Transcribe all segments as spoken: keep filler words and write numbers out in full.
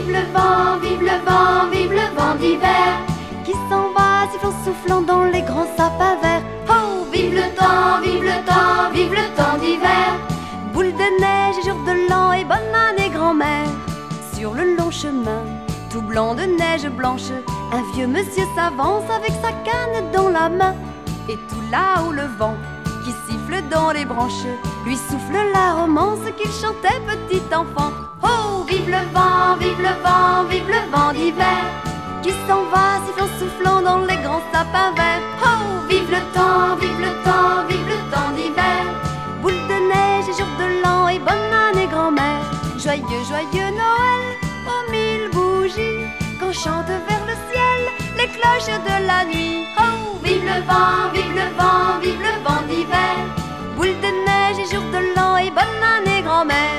vive le vent, vive le vent, vive le vent d'hiver qui s'en va sifflant soufflant dans les grands sapins verts. Oh, vive le temps, vive le temps, vive le temps d'hiver. Boule de neige et jour de l'an et bonne année grand-mère. Sur le long chemin, tout blanc de neige blanche, un vieux monsieur s'avance avec sa canne dans la main. Et tout là-haut le vent qui siffle dans les branches lui souffle la romance qu'il chantait petit enfant. Oh, vive le vent, vive le vent, vive le vent d'hiver qui s'en va sifflant soufflant dans les grands sapins verts. Oh, vive le temps, vive le temps, vive le temps d'hiver. Boule de neige et jour de l'an et bonne année grand-mère. Joyeux, joyeux Noël aux mille bougies qu'on chante vers le ciel les cloches de la nuit. Oh, vive le vent, vive le vent, vive le vent d'hiver. Boule de neige et jour de l'an et bonne année grand-mère.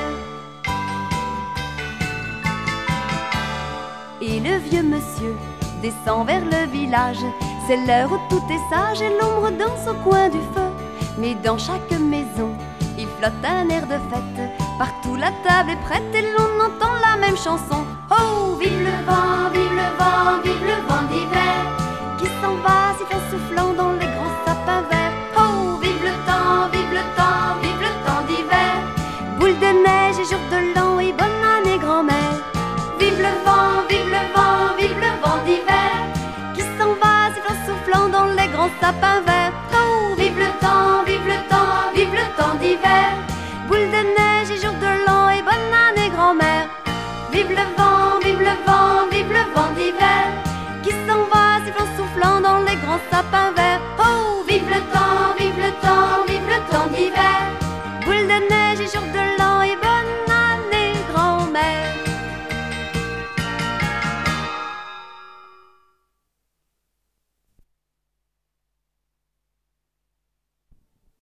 Et le vieux monsieur descend vers le village. C'est l'heure où tout est sage et l'ombre danse au coin du feu. Mais dans chaque maison, il flotte un air de fête. Partout la table est prête et l'on entend la même chanson. Oh, vive le vent, vive le vent, vive le vent d'hiver qui s'en va sifflant soufflant dans les grands sapins verts. Oh, vive le temps, vive le temps, vive le temps d'hiver. Boule de neige et jour de l'an et bonne année grand-mère. Vive le vent, vive le vent, vive le vent d'hiver qui s'en va sifflant soufflant dans les grands sapins verts. Oh, vive le temps, vive le temps, vive le temps d'hiver. Boule de neige et jour de l'an et bonne année grand-mère. Vive le vent, vive le vent, vive le vent d'hiver qui s'en va sifflant soufflant dans les grands sapins verts. Oh, vive le temps, vive le temps, vive le temps d'hiver.